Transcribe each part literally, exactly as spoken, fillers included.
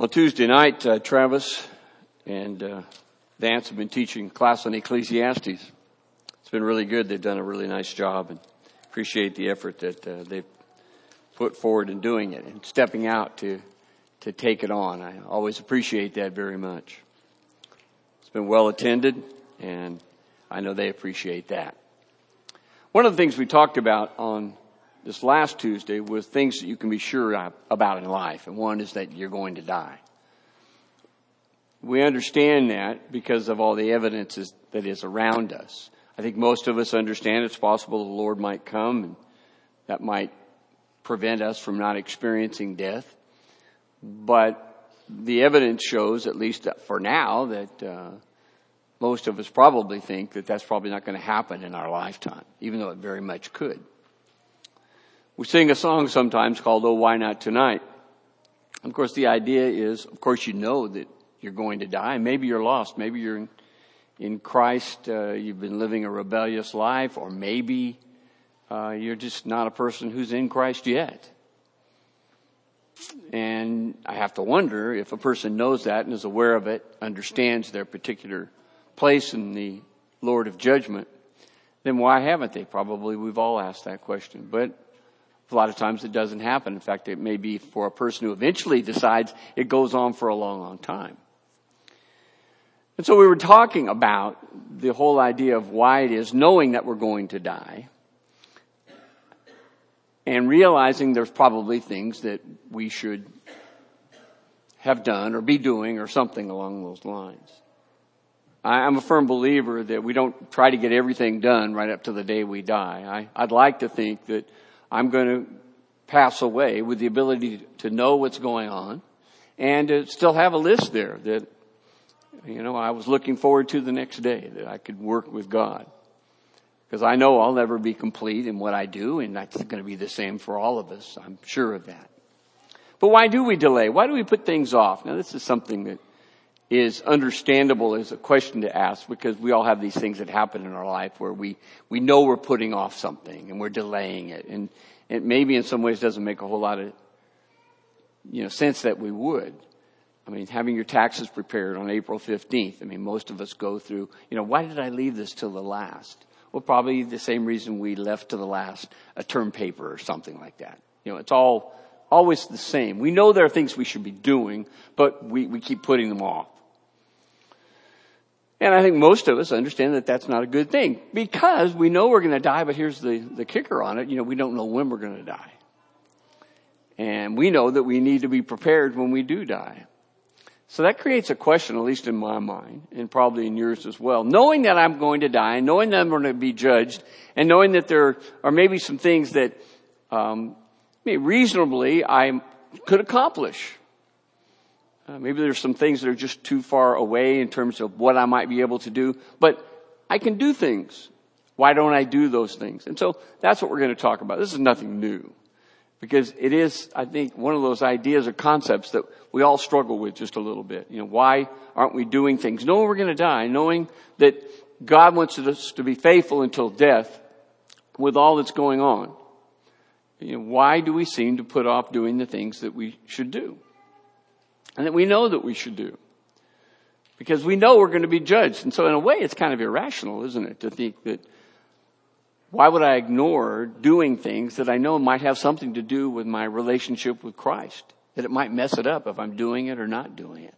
Well, Tuesday night, uh, Travis and uh, Vance have been teaching class on Ecclesiastes. It's been really good. They've done a really nice job, and appreciate the effort that uh, they've put forward in doing it and stepping out to to take it on. I always appreciate that very much. It's been well attended, and I know they appreciate that. One of the things we talked about on this last Tuesday was things that you can be sure about in life, and one is that you're going to die. We understand that because of all the evidence that is around us. I think most of us understand it's possible the Lord might come, and that might prevent us from not experiencing death. But the evidence shows, at least for now, that uh, most of us probably think that that's probably not going to happen in our lifetime, even though it very much could. We sing a song sometimes called, "Oh, Why Not Tonight?" And of course, the idea is, of course, you know that you're going to die. Maybe you're lost. Maybe you're in, in Christ. Uh, you've been living a rebellious life, or maybe uh, you're just not a person who's in Christ yet. And I have to wonder if a person knows that and is aware of it, understands their particular place in the Lord of judgment, then why haven't they? Probably we've all asked that question. But a lot of times it doesn't happen. In fact, it may be for a person who eventually decides it goes on for a long, long time. And so we were talking about the whole idea of why it is, knowing that we're going to die, and realizing there's probably things that we should have done or be doing or something along those lines. I'm a firm believer that we don't try to get everything done right up to the day we die. I, I'd like to think that I'm going to pass away with the ability to know what's going on and to still have a list there that, you know, I was looking forward to the next day, that I could work with God. Because I know I'll never be complete in what I do, and that's going to be the same for all of us. I'm sure of that. But why do we delay? Why do we put things off? Now, this is something that is understandable as a question to ask, because we all have these things that happen in our life where we, we know we're putting off something and we're delaying it. And it maybe in some ways doesn't make a whole lot of, you know, sense that we would. I mean, having your taxes prepared on April fifteenth. I mean, most of us go through, you know, why did I leave this till the last? Well, probably the same reason we left to the last a term paper or something like that. You know, it's all always the same. We know there are things we should be doing, but we, we keep putting them off. And I think most of us understand that that's not a good thing, because we know we're going to die, but here's the, the kicker on it. You know, we don't know when we're going to die. And we know that we need to be prepared when we do die. So that creates a question, at least in my mind, and probably in yours as well. Knowing that I'm going to die, knowing that I'm going to be judged, and knowing that there are maybe some things that um, maybe reasonably I could accomplish. Uh, maybe there's some things that are just too far away in terms of what I might be able to do, but I can do things. Why don't I do those things? And so that's what we're going to talk about. This is nothing new, because it is, I think, one of those ideas or concepts that we all struggle with just a little bit. You know, why aren't we doing things? Knowing we're going to die, knowing that God wants us to be faithful until death with all that's going on. You know, why do we seem to put off doing the things that we should do? And that we know that we should do. Because we know we're going to be judged. And so in a way, it's kind of irrational, isn't it? To think that, why would I ignore doing things that I know might have something to do with my relationship with Christ? That it might mess it up if I'm doing it or not doing it.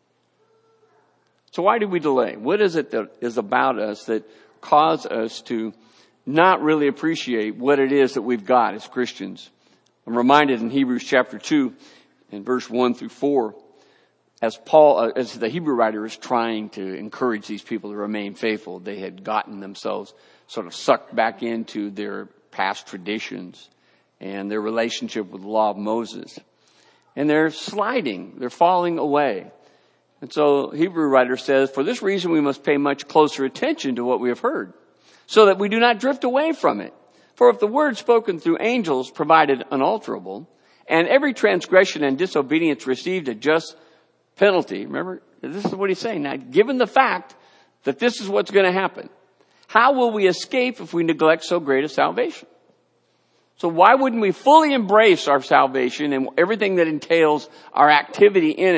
So why do we delay? What is it that is about us that cause us to not really appreciate what it is that we've got as Christians? I'm reminded in Hebrews chapter two, in verse one through four, as Paul, uh, as the Hebrew writer is trying to encourage these people to remain faithful, they had gotten themselves sort of sucked back into their past traditions and their relationship with the law of Moses. And they're sliding, they're falling away. And so the Hebrew writer says, for this reason we must pay much closer attention to what we have heard, so that we do not drift away from it. For if the word spoken through angels provided unalterable, and every transgression and disobedience received a just penalty. Remember, this is what he's saying. Now, given the fact that this is what's going to happen, how will we escape if we neglect so great a salvation? So why wouldn't we fully embrace our salvation and everything that entails our activity in it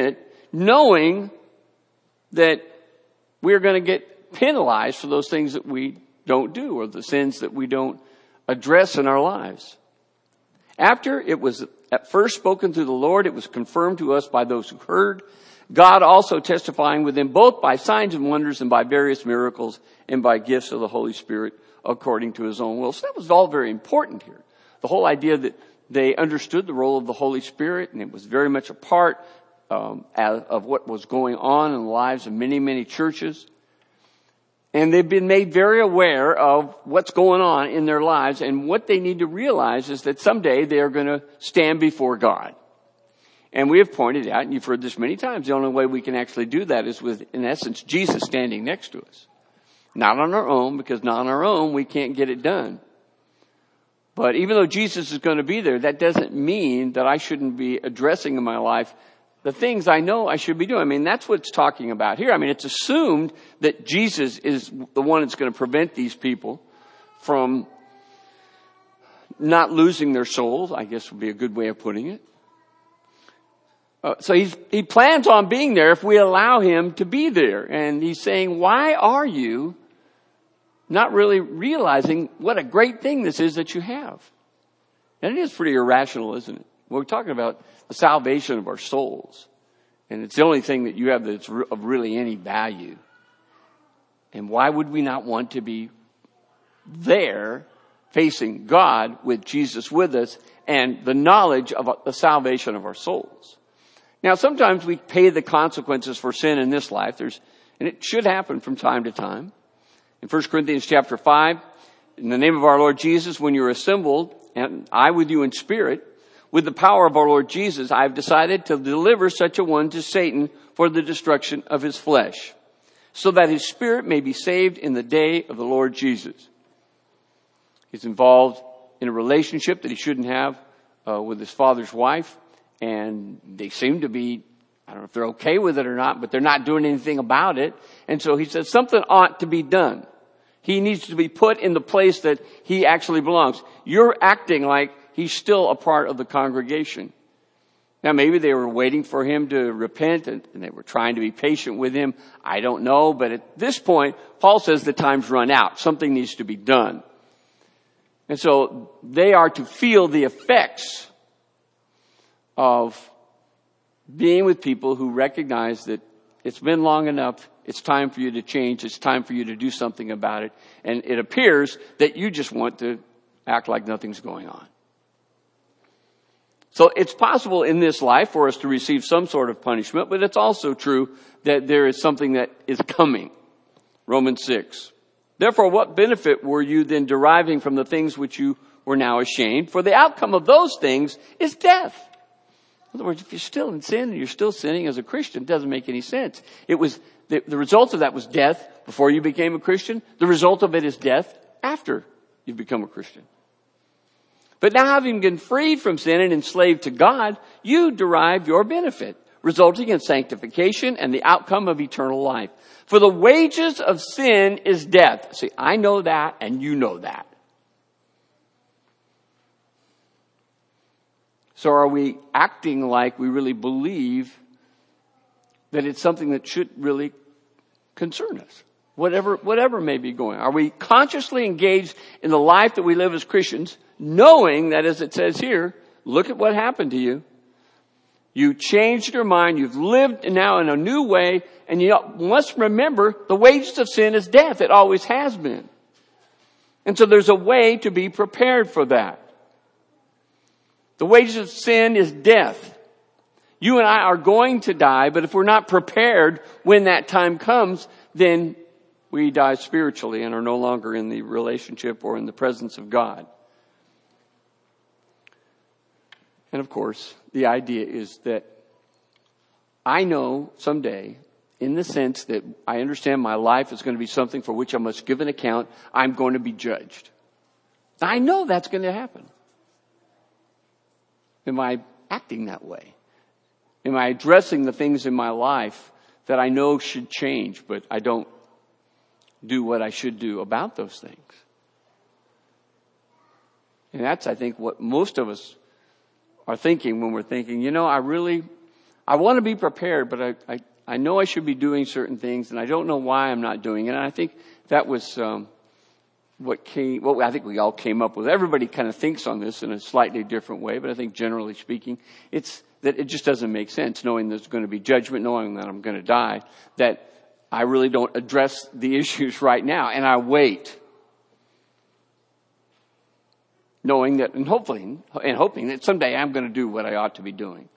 knowing that we're going to get penalized for those things that we don't do or the sins that we don't address in our lives. After it was at first spoken through the Lord, it was confirmed to us by those who heard, God also testifying with them both by signs and wonders and by various miracles and by gifts of the Holy Spirit according to his own will. So that was all very important here. The whole idea that they understood the role of the Holy Spirit, and it was very much a part um, of what was going on in the lives of many, many churches. And they've been made very aware of what's going on in their lives, and what they need to realize is that someday they are going to stand before God. And we have pointed out, and you've heard this many times, the only way we can actually do that is with, in essence, Jesus standing next to us. Not on our own, because not on our own we can't get it done. But even though Jesus is going to be there, that doesn't mean that I shouldn't be addressing in my life the things I know I should be doing. I mean, that's what it's talking about here. I mean, it's assumed that Jesus is the one that's going to prevent these people from not losing their souls, I guess would be a good way of putting it. Uh, so he's, he plans on being there if we allow him to be there. And he's saying, why are you not really realizing what a great thing this is that you have? And it is pretty irrational, isn't it? We're talking about the salvation of our souls. And it's the only thing that you have that's of really any value. And why would we not want to be there facing God with Jesus with us and the knowledge of the salvation of our souls? Now, sometimes we pay the consequences for sin in this life. There's, and it should happen from time to time. In First Corinthians chapter five, in the name of our Lord Jesus, when you're assembled, and I with you in spirit, with the power of our Lord Jesus, I have decided to deliver such a one to Satan for the destruction of his flesh, so that his spirit may be saved in the day of the Lord Jesus. He's involved in a relationship that he shouldn't have uh, with his father's wife, and they seem to be, I don't know if they're okay with it or not, but they're not doing anything about it. And so he says something ought to be done. He needs to be put in the place that he actually belongs. You're acting like he's still a part of the congregation. Now, maybe they were waiting for him to repent and, and they were trying to be patient with him. I don't know. But at this point, Paul says the time's run out. Something needs to be done. And so they are to feel the effects of being with people who recognize that it's been long enough. It's time for you to change. It's time for you to do something about it. And it appears that you just want to act like nothing's going on. So it's possible in this life for us to receive some sort of punishment, but it's also true that there is something that is coming. Romans six. Therefore, what benefit were you then deriving from the things which you were now ashamed? For the outcome of those things is death. In other words, if you're still in sin and you're still sinning as a Christian, it doesn't make any sense. It was the, the result of that was death before you became a Christian. The result of it is death after you've become a Christian. But now, having been freed from sin and enslaved to God, you derive your benefit, resulting in sanctification and the outcome of eternal life. For the wages of sin is death. See, I know that and you know that. So are we acting like we really believe that it's something that should really concern us? Whatever, whatever may be going on. Are we consciously engaged in the life that we live as Christians, knowing that, as it says here, look at what happened to you. You changed your mind. You've lived now in a new way. And you must remember the wages of sin is death. It always has been. And so there's a way to be prepared for that. The wages of sin is death. You and I are going to die, but if we're not prepared when that time comes, then we die spiritually and are no longer in the relationship or in the presence of God. And of course, the idea is that I know someday, in the sense that I understand my life is going to be something for which I must give an account, I'm going to be judged. I know that's going to happen. Am I acting that way? Am I addressing the things in my life that I know should change, but I don't do what I should do about those things? And that's, I think, what most of us are thinking when we're thinking, you know, I really, I want to be prepared, but I, I, I know I should be doing certain things, and I don't know why I'm not doing it. And I think that was um, what came, what I think we all came up with. Everybody kind of thinks on this in a slightly different way, but I think generally speaking, it's that it just doesn't make sense, knowing there's going to be judgment, knowing that I'm going to die, that I really don't address the issues right now, and I wait. Knowing that, and hopefully, and hoping that someday I'm going to do what I ought to be doing.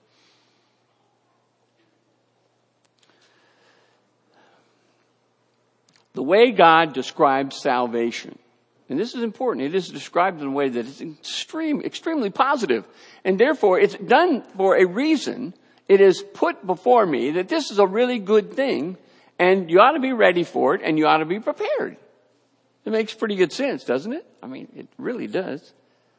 The way God describes salvation, and this is important, it is described in a way that is extreme, extremely positive, and therefore it's done for a reason. It is put before me that this is a really good thing, and you ought to be ready for it, and you ought to be prepared. It makes pretty good sense, doesn't it? I mean, it really does.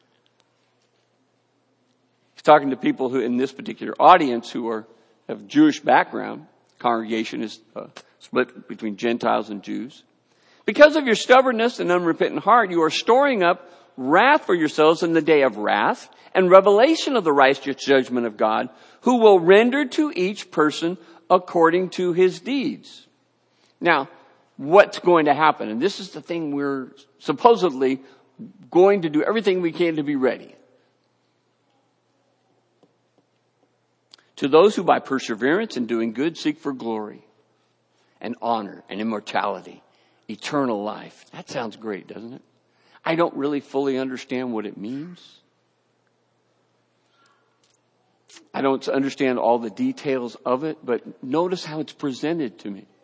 He's talking to people who, in this particular audience, who are have Jewish background. Congregation is uh, split between Gentiles and Jews. Because of your stubbornness and unrepentant heart, you are storing up wrath for yourselves in the day of wrath and revelation of the righteous judgment of God, who will render to each person according to his deeds. Now, what's going to happen? And this is the thing we're supposedly going to do everything we can to be ready. To those who by perseverance in doing good seek for glory and honor and immortality, eternal life. That sounds great, doesn't it? I don't really fully understand what it means. I don't understand all the details of it, but notice how it's presented to me.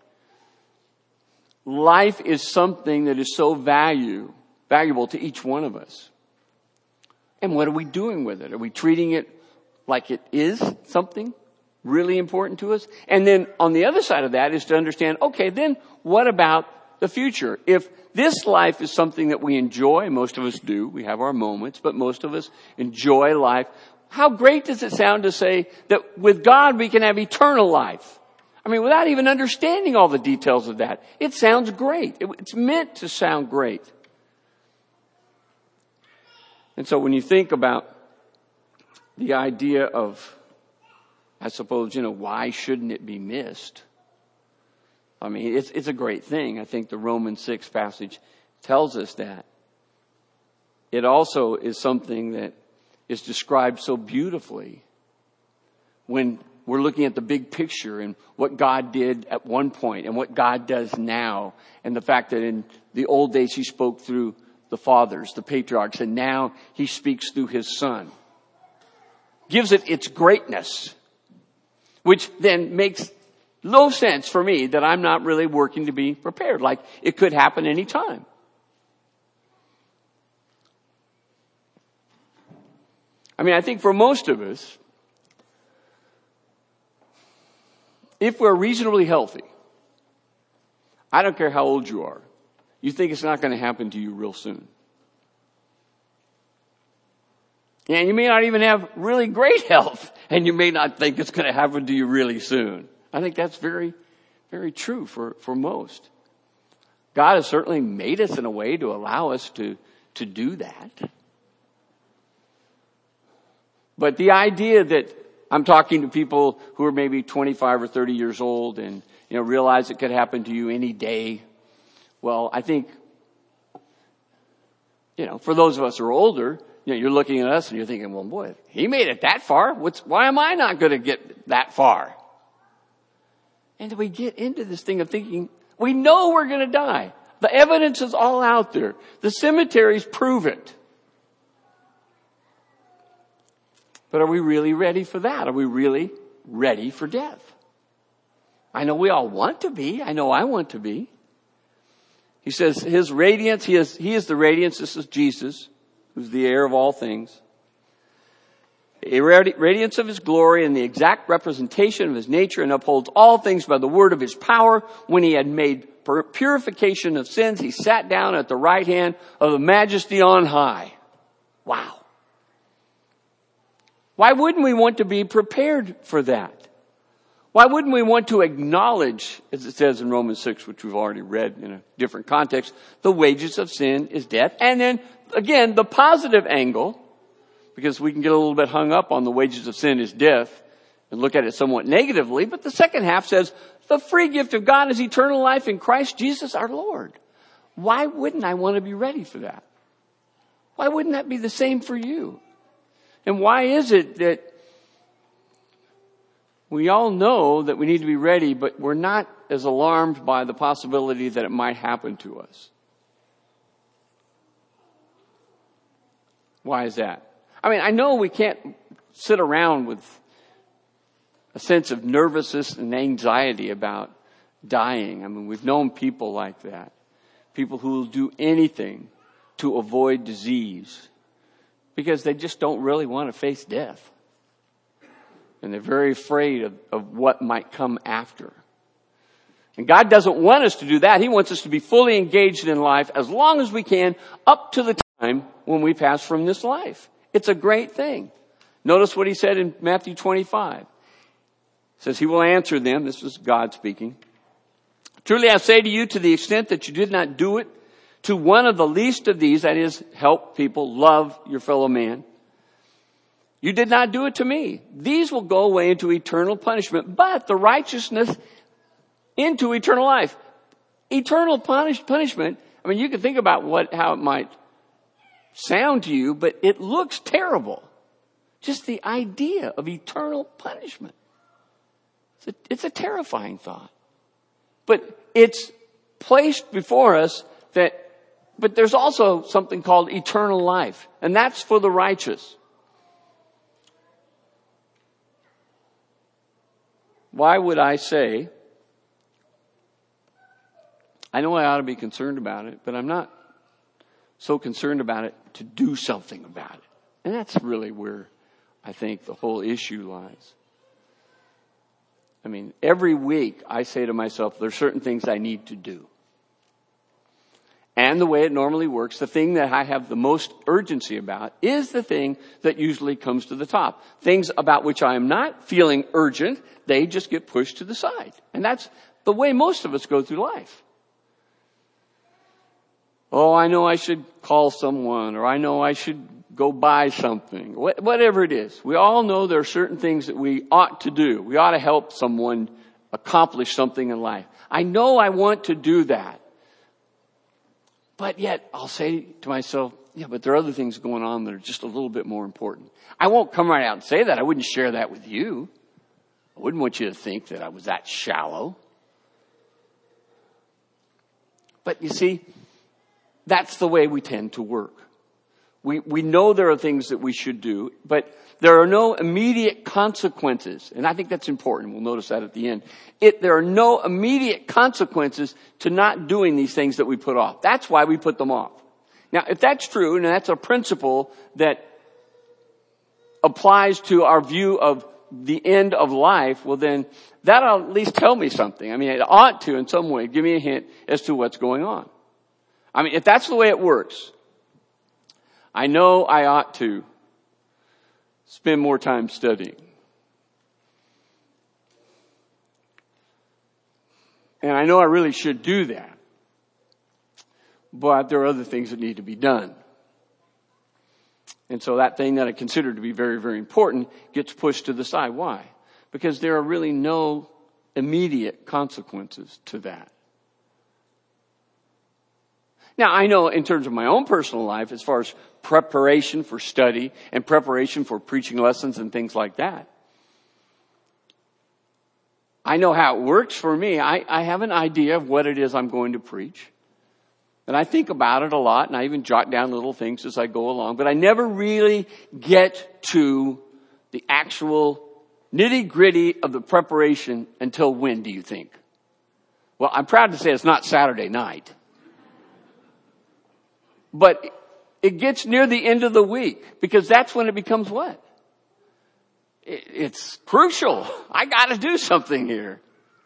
Life is something that is so value, valuable to each one of us. And what are we doing with it? Are we treating it like it is something really important to us? And then on the other side of that is to understand, okay, then what about the future? If this life is something that we enjoy, most of us do, we have our moments, but most of us enjoy life. How great does it sound to say that with God we can have eternal life? I mean, without even understanding all the details of that, it sounds great. It's meant to sound great. And so when you think about the idea of, I suppose, you know, why shouldn't it be missed? I mean, it's, it's a great thing. I think the Romans six passage tells us that. It also is something that is described so beautifully when we're looking at the big picture and what God did at one point and what God does now, and the fact that in the old days he spoke through the fathers, the patriarchs, and now he speaks through his son. Gives it its greatness, which then makes no sense for me that I'm not really working to be prepared. Like it could happen any time. I mean, I think for most of us, if we're reasonably healthy, I don't care how old you are, you think it's not going to happen to you real soon. And you may not even have really great health, and you may not think it's going to happen to you really soon. I think that's very, very true for, for most. God has certainly made us in a way to allow us to, to do that. But the idea that I'm talking to people who are maybe twenty-five or thirty years old and, you know, realize it could happen to you any day. Well, I think, you know, for those of us who are older, you know, you're looking at us and you're thinking, well, boy, he made it that far. What's, why am I not going to get that far? And we get into this thing of thinking, we know we're going to die. The evidence is all out there. The cemeteries prove it. But are we really ready for that? Are we really ready for death? I know we all want to be. I know I want to be. He says his radiance, he is, he is the radiance. This is Jesus, who's the heir of all things. A radiance of his glory and the exact representation of his nature, and upholds all things by the word of his power. When he had made purification of sins, he sat down at the right hand of the majesty on high. Wow. Why wouldn't we want to be prepared for that? Why wouldn't we want to acknowledge, as it says in Romans six, which we've already read in a different context, the wages of sin is death. And then, again, the positive angle, because we can get a little bit hung up on the wages of sin is death. and look at it somewhat negatively, but the second half says, the free gift of God is eternal life in Christ Jesus our Lord. Why wouldn't I want to be ready for that? Why wouldn't that be the same for you? And why is it that we all know that we need to be ready, but we're not as alarmed by the possibility that it might happen to us? Why is that? I mean, I know we can't sit around with a sense of nervousness and anxiety about dying. I mean, we've known people like that. People who will do anything to avoid disease because they just don't really want to face death. And they're very afraid of, of what might come after. And God doesn't want us to do that. He wants us to be fully engaged in life as long as we can up to the time when we pass from this life. It's a great thing. Notice what he said in Matthew twenty-five. It says, he will answer them. This is God speaking. Truly I say to you, to the extent that you did not do it to one of the least of these, that is, help people, love your fellow man, you did not do it to me. These will go away into eternal punishment, but the righteousness into eternal life. Eternal punish, punishment, I mean, you can think about what, how it might sound to you, but it looks terrible. Just the idea of eternal punishment. It's a, it's a terrifying thought. But it's placed before us that, but there's also something called eternal life, and that's for the righteous. Why would I say, I know I ought to be concerned about it, but I'm not so concerned about it to do something about it. And that's really where I think the whole issue lies. I mean, every week I say to myself, there's certain things I need to do. And the way it normally works, the thing that I have the most urgency about is the thing that usually comes to the top. Things about which I am not feeling urgent, they just get pushed to the side. And that's the way most of us go through life. Oh, I know I should call someone, or I know I should go buy something, whatever it is. We all know there are certain things that we ought to do. We ought to help someone accomplish something in life. I know I want to do that. But yet I'll say to myself, yeah, but there are other things going on that are just a little bit more important. I won't come right out and say that. I wouldn't share that with you. I wouldn't want you to think that I was that shallow. But you see, that's the way we tend to work. We, we know there are things that we should do, but there are no immediate consequences. And I think that's important. We'll notice that at the end. It, there are no immediate consequences to not doing these things that we put off. That's why we put them off. Now, if that's true, and that's a principle that applies to our view of the end of life, well then, that'll at least tell me something. I mean, it ought to in some way give me a hint as to what's going on. I mean, if that's the way it works, I know I ought to spend more time studying. And I know I really should do that. But there are other things that need to be done. And so that thing that I consider to be very, very important gets pushed to the side. Why? Because there are really no immediate consequences to that. Now, I know in terms of my own personal life, as far as preparation for study and preparation for preaching lessons and things like that, I know how it works for me. I, I have an idea of what it is I'm going to preach. And I think about it a lot, and I even jot down little things as I go along. But I never really get to the actual nitty-gritty of the preparation until when, do you think? Well, I'm proud to say it's not Saturday night. But it gets near the end of the week, because that's when it becomes what? It's crucial. I got to do something here.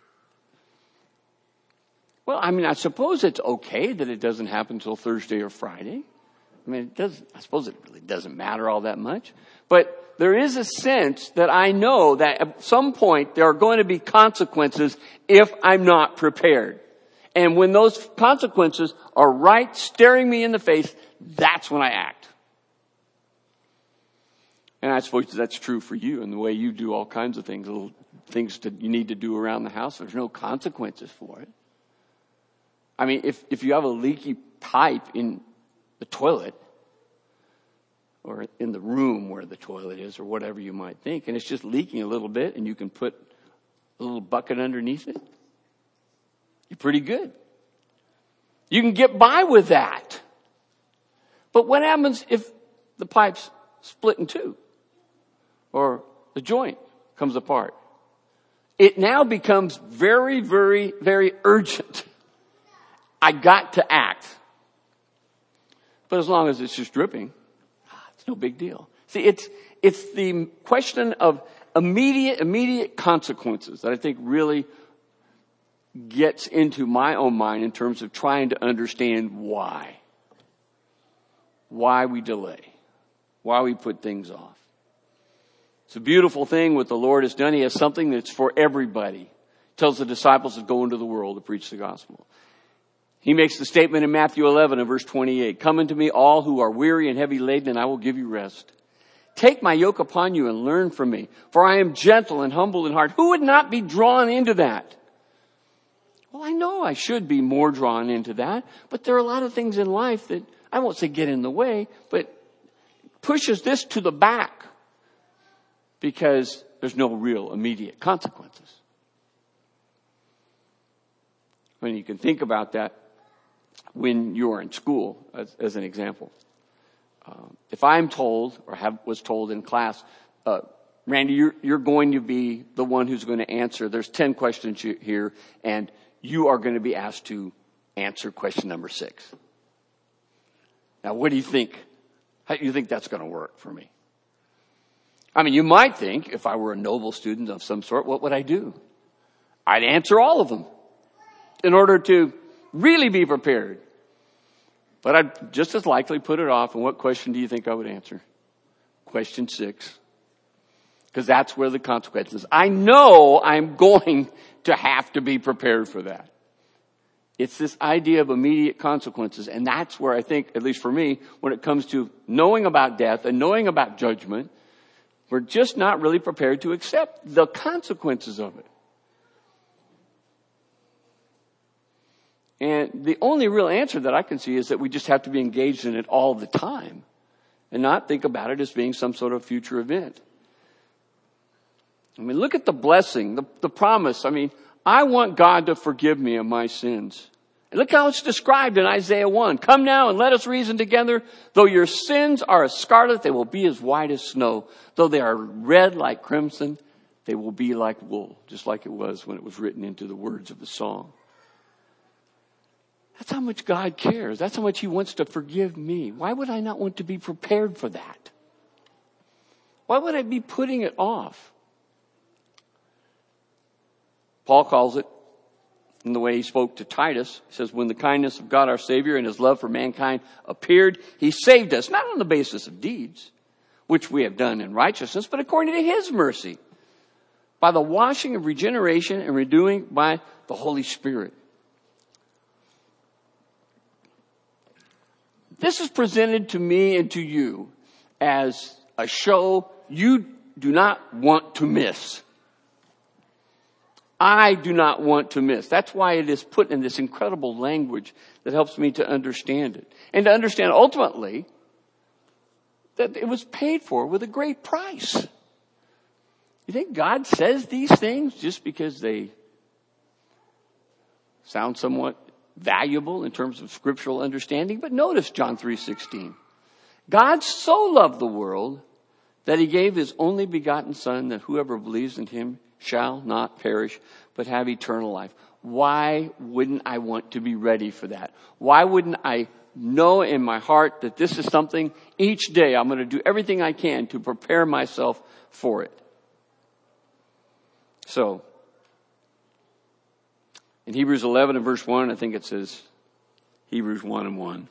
Well, I mean, I suppose it's okay that it doesn't happen until Thursday or Friday. I mean, it doesn't, I suppose it really doesn't matter all that much. But there is a sense that I know that at some point there are going to be consequences if I'm not prepared. And when those consequences are right staring me in the face, that's when I act. And I suppose that's true for you in the way you do all kinds of things, little things that you need to do around the house. There's no consequences for it. I mean, if, if you have a leaky pipe in the toilet or in the room where the toilet is or whatever you might think, and it's just leaking a little bit and you can put a little bucket underneath it, you're pretty good. You can get by with that. But what happens if the pipe's split in two or the joint comes apart? It now becomes very, very, very urgent. I got to act. But as long as it's just dripping, it's no big deal. See, it's, it's the question of immediate, immediate consequences that I think really gets into my own mind in terms of trying to understand why. Why we delay. Why we put things off. It's a beautiful thing what the Lord has done. He has something that's for everybody. He tells the disciples to go into the world to preach the gospel. He makes the statement in Matthew eleven and verse twenty-eight. Come unto me all who are weary and heavy laden, and I will give you rest. Take my yoke upon you and learn from me, for I am gentle and humble in heart. Who would not be drawn into that? Well, I know I should be more drawn into that, but there are a lot of things in life that I won't say get in the way, but pushes this to the back because there's no real immediate consequences. When you can think about that when you're in school, as, as an example. Uh, if I'm told, or have was told in class, uh, Randy, you're, you're going to be the one who's going to answer. There's ten questions here, and you are going to be asked to answer question number six. Now, what do you think? How do you think that's going to work for me? I mean, you might think, if I were a noble student of some sort, what would I do? I'd answer all of them in order to really be prepared. But I'd just as likely put it off. And what question do you think I would answer? Question six. Because that's where the consequences. I know I'm going to have to be prepared for that. It's this idea of immediate consequences. And that's where I think, at least for me, when it comes to knowing about death and knowing about judgment, we're just not really prepared to accept the consequences of it. And the only real answer that I can see is that we just have to be engaged in it all the time and not think about it as being some sort of future event. I mean, look at the blessing, the, the promise. I mean, I want God to forgive me of my sins. And look how it's described in Isaiah one. Come now and let us reason together. Though your sins are as scarlet, they will be as white as snow. Though they are red like crimson, they will be like wool, just like it was when it was written into the words of the song. That's how much God cares. That's how much he wants to forgive me. Why would I not want to be prepared for that? Why would I be putting it off? Paul calls it, in the way he spoke to Titus, he says, when the kindness of God our Savior and his love for mankind appeared, he saved us, not on the basis of deeds, which we have done in righteousness, but according to his mercy, by the washing of regeneration and renewing by the Holy Spirit. This is presented to me and to you as a show you do not want to miss. I do not want to miss. That's why it is put in this incredible language that helps me to understand it. And to understand ultimately that it was paid for with a great price. You think God says these things just because they sound somewhat valuable in terms of scriptural understanding? But notice John three sixteen. God so loved the world that he gave his only begotten Son, that whoever believes in him shall not perish, but have eternal life. Why wouldn't I want to be ready for that? Why wouldn't I know in my heart that this is something each day I'm going to do everything I can to prepare myself for it? So, in Hebrews eleven and verse one, I think it says, Hebrews one and one.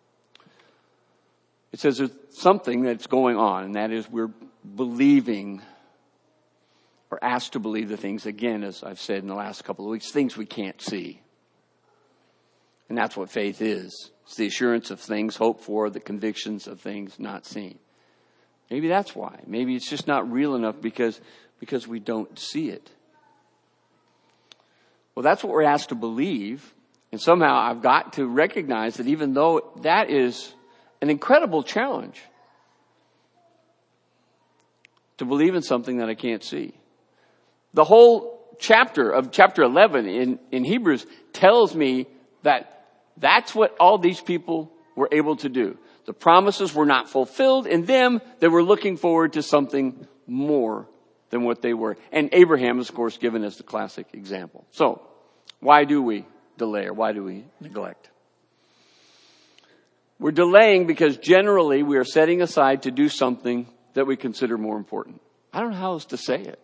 It says there's something that's going on, and that is we're believing or asked to believe the things, again, as I've said in the last couple of weeks, things we can't see. And that's what faith is. It's the assurance of things hoped for, the convictions of things not seen. Maybe that's why. Maybe it's just not real enough because, because we don't see it. Well, that's what we're asked to believe. And somehow I've got to recognize that even though that is an incredible challenge, to believe in something that I can't see. The whole chapter of chapter eleven in, in Hebrews tells me that that's what all these people were able to do. The promises were not fulfilled in them. They were looking forward to something more than what they were. And Abraham is, of course, given as the classic example. So, why do we delay or why do we neglect? We're delaying because generally we are setting aside to do something that we consider more important. I don't know how else to say it.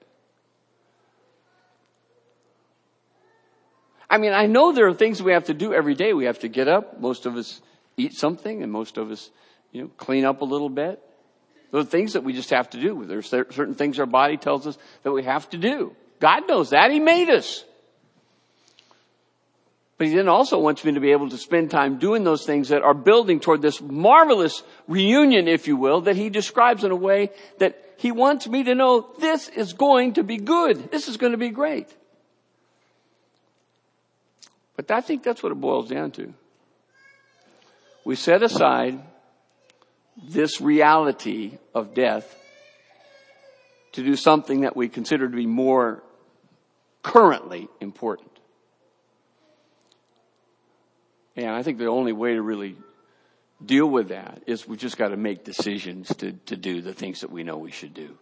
I mean, I know there are things we have to do every day. We have to get up. Most of us eat something, and most of us, you know, clean up a little bit. Those are things that we just have to do. There's certain things our body tells us that we have to do. God knows that. He made us. But he then also wants me to be able to spend time doing those things that are building toward this marvelous reunion, if you will, that he describes in a way that he wants me to know this is going to be good. This is going to be great. But I think that's what it boils down to. We set aside this reality of death to do something that we consider to be more currently important. And I think the only way to really deal with that is we just got to make decisions to, to do the things that we know we should do.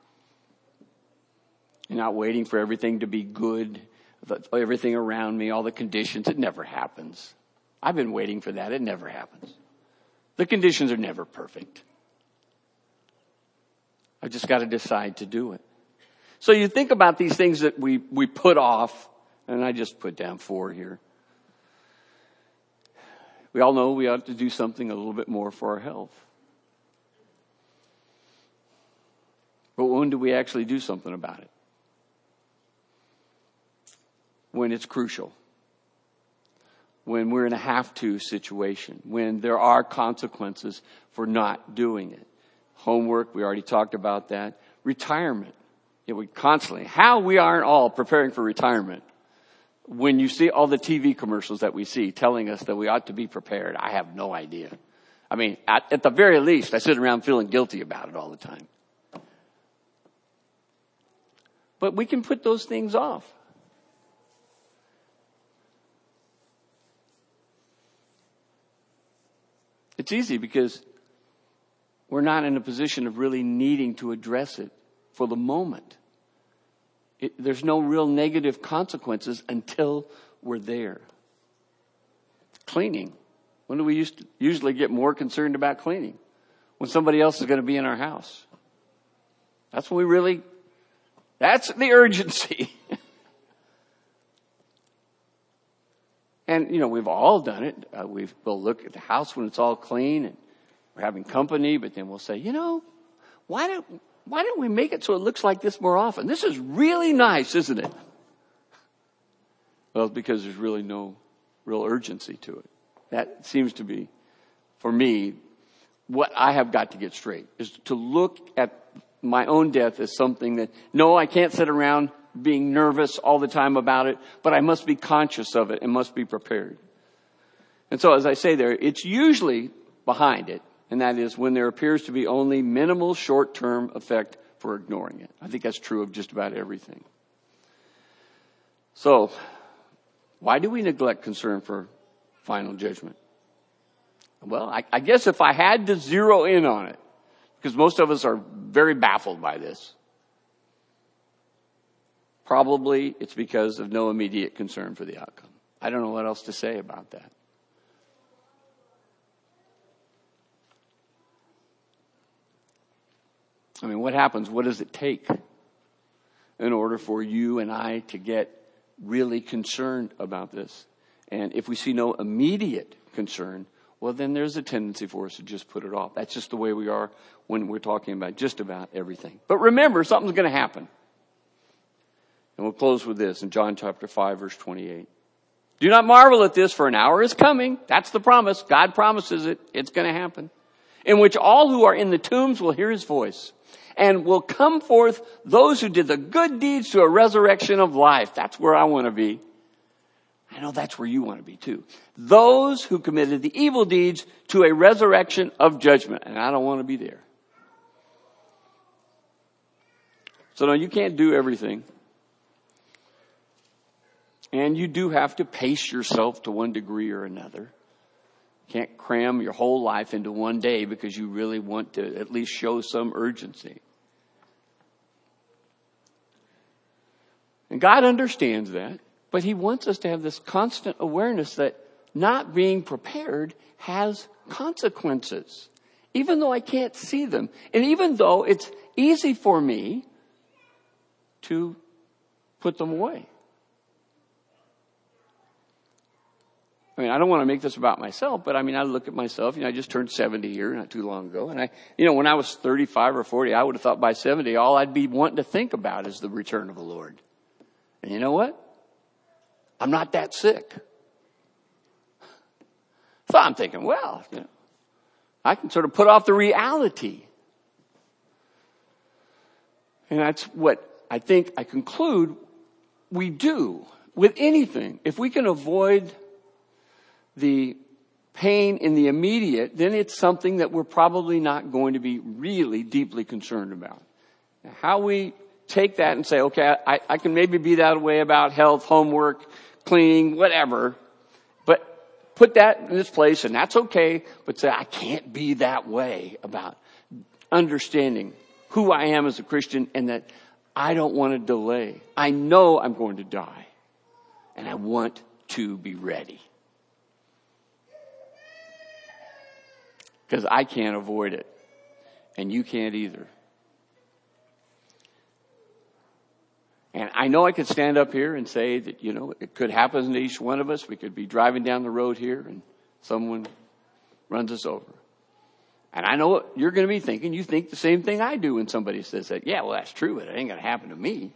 You're not waiting for everything to be good, everything around me, all the conditions. It never happens. I've been waiting for that. It never happens. The conditions are never perfect. I've just got to decide to do it. So you think about these things that we, we put off, and I just put down four here. We all know we ought to do something a little bit more for our health. But when do we actually do something about it? When it's crucial. When we're in a have-to situation. When there are consequences for not doing it. Homework, we already talked about that. Retirement. You know, we constantly, how we aren't all preparing for retirement. When you see all the T V commercials that we see telling us that we ought to be prepared, I have no idea. I mean, at, at the very least, I sit around feeling guilty about it all the time. But we can put those things off. It's easy because we're not in a position of really needing to address it for the moment. It, there's no real negative consequences until we're there. Cleaning. When do we used to usually get more concerned about cleaning? When somebody else is going to be in our house. That's when we really, that's the urgency. And, you know, we've all done it. Uh, we've, we'll look at the house when it's all clean and we're having company, but then we'll say, you know, why don't, why don't we make it so it looks like this more often? This is really nice, isn't it? Well, it's because there's really no real urgency to it. That seems to be, for me, what I have got to get straight, is to look at my own death as something that, no, I can't sit around being nervous all the time about it, but I must be conscious of it and must be prepared. And so, as I say there, it's usually behind it, and that is when there appears to be only minimal short-term effect for ignoring it. I think that's true of just about everything. So, why do we neglect concern for final judgment? Well, I, I guess if I had to zero in on it, because most of us are very baffled by this, probably it's because of no immediate concern for the outcome. I don't know what else to say about that. I mean, what happens? What does it take in order for you and I to get really concerned about this? And if we see no immediate concern, well, then there's a tendency for us to just put it off. That's just the way we are when we're talking about just about everything. But remember, something's going to happen. And we'll close with this in John chapter five, verse twenty-eight. Do not marvel at this, for an hour is coming. That's the promise. God promises it. It's going to happen. in which all who are in the tombs will hear his voice, and will come forth those who did the good deeds to a resurrection of life. That's where I want to be. I know that's where you want to be too. Those who committed the evil deeds to a resurrection of judgment. And I don't want to be there. So no, you can't do everything. And you do have to pace yourself to one degree or another. You can't cram your whole life into one day because you really want to at least show some urgency. And God understands that. But he wants us to have this constant awareness that not being prepared has consequences, even though I can't see them. And even though it's easy for me to put them away. I mean, I don't want to make this about myself, but I mean, I look at myself, you know, I just turned seventy here not too long ago. And I, you know, when I was thirty-five or forty, I would have thought by seventy, all I'd be wanting to think about is the return of the Lord. And you know what? I'm not that sick. So I'm thinking, well, you know, I can sort of put off the reality. And that's what I think I conclude we do with anything. If we can avoid the pain in the immediate, then it's something that we're probably not going to be really deeply concerned about. Now, how we take that and say, okay, I, I can maybe be that way about health, homework, cleaning, whatever, but put that in its place, and that's okay, but say, I can't be that way about understanding who I am as a Christian and that I don't want to delay. I know I'm going to die, and I want to be ready. Because I can't avoid it, and you can't either. And I know I could stand up here and say that, you know, it could happen to each one of us. We could be driving down the road here and someone runs us over. And I know what you're going to be thinking. You think the same thing I do when somebody says that. Yeah, well, that's true, but it ain't going to happen to me.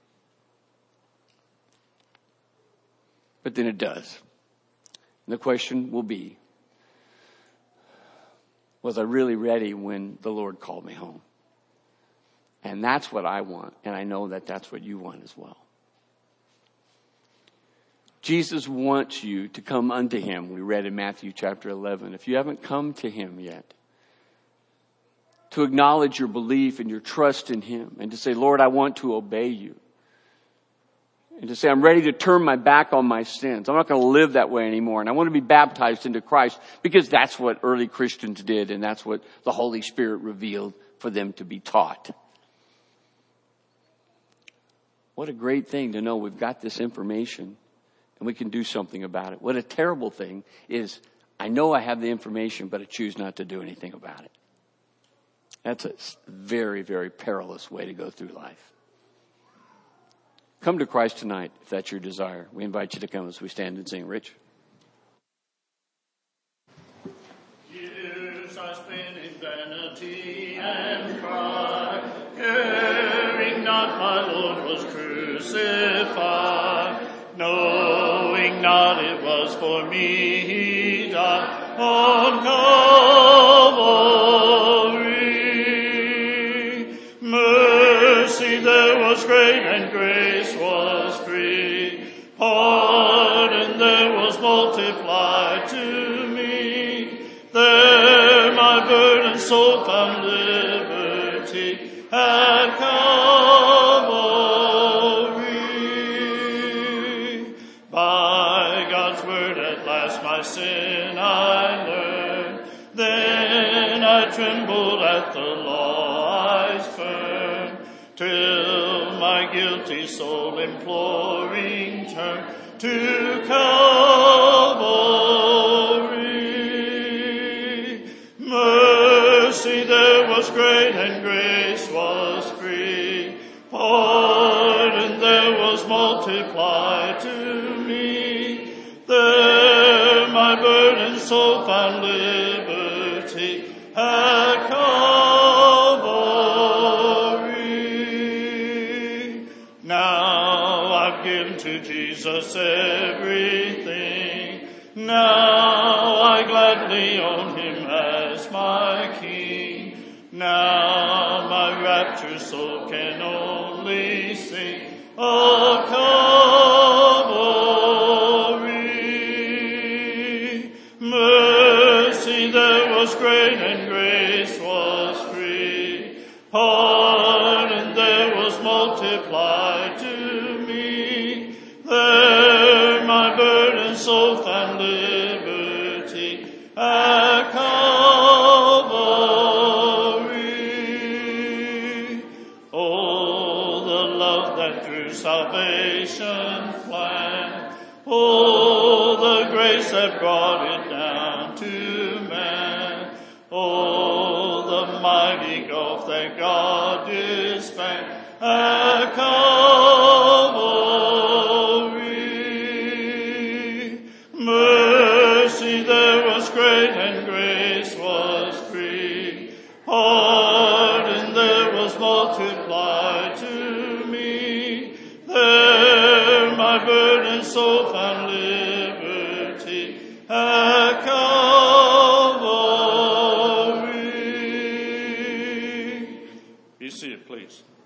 But then it does. And the question will be, was I really ready when the Lord called me home? And that's what I want. And I know that that's what you want as well. Jesus wants you to come unto him. We read in Matthew chapter eleven. If you haven't come to him yet, to acknowledge your belief and your trust in him and to say, Lord, I want to obey you. And to say, I'm ready to turn my back on my sins. I'm not going to live that way anymore. And I want to be baptized into Christ because that's what early Christians did. And that's what the Holy Spirit revealed for them to be taught. What a great thing to know we've got this information and we can do something about it. What a terrible thing is I know I have the information, but I choose not to do anything about it. That's a very, very perilous way to go through life. Come to Christ tonight if that's your desire. We invite you to come as we stand and sing. Rich. Years I spent in vanity and pride, caring not my Lord was crucified, knowing not it was for me he died on Calvary. Mercy there was great and grace was free, pardon there was multiplied to me. There my burdened soul found liberty at Calvary. By God's word at last my sin I learned, then I trembled at the law's firm, till my guilty soul imploring turned to Calvary. Mercy there was great and grace was free, pardon there was multiplied to me. There my burdened soul found liberty at Calvary. Now I've given to Jesus everything. Now I gladly own him as my rapture soul can only sing of Calvary. Mercy there was great and grace was free. Pardon there was multiplied to me. There my burden soul found liberty at Calvary. Oh, the love that through salvation planned. Oh, the grace that brought it down to man. Oh, the mighty gulf that God did span at Calvary. Mercy there was great and grace was free. Pardon there was multiplied to me. There my burdened soul found liberty at Calvary. Be seated, please.